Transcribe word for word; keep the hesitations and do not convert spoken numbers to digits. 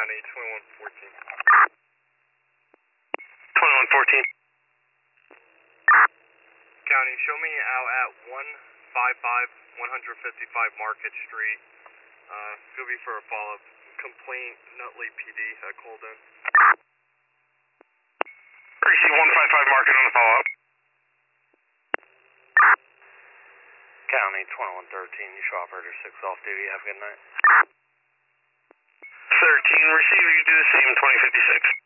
County, twenty-one fourteen. twenty-one fourteen. County, show me out at one fifty-five, one fifty-five Market Street. Uh, it'll be for a follow-up complaint, Nutley P D that called in. Receive one fifty-five Market on the follow-up. County, twenty-one thirteen, you show operator six off duty, have a good night. thirteen, receive, you do the same, twenty fifty-six.